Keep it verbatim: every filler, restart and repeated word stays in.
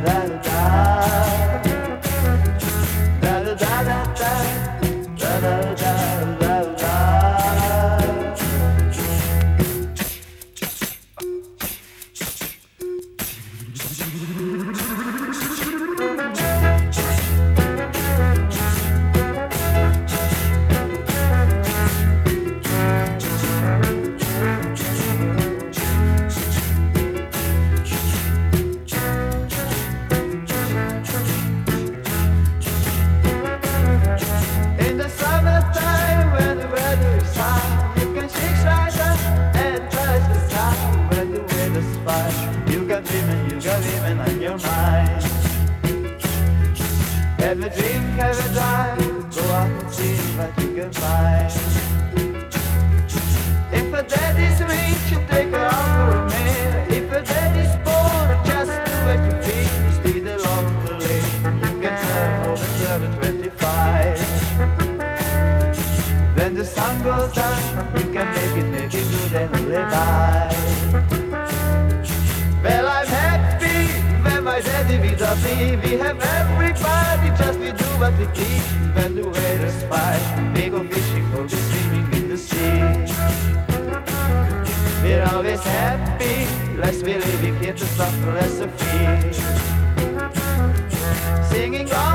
Have a drink, have a drive, go out and see what you can find. If a daddy's rich, you take her out for a meal. If a daddy's poor, just do what you feel. Speed along the lane, you can turn home at seven twenty-five. When the sun goes down, you can make it, make it good and live by. Well, I'm happy when my daddy without me. We have everybody, just we do what we please. When the weather's fine, we go fishing or go swimming in the sea. We're always happy, less we live, we get the philosophy. Singing all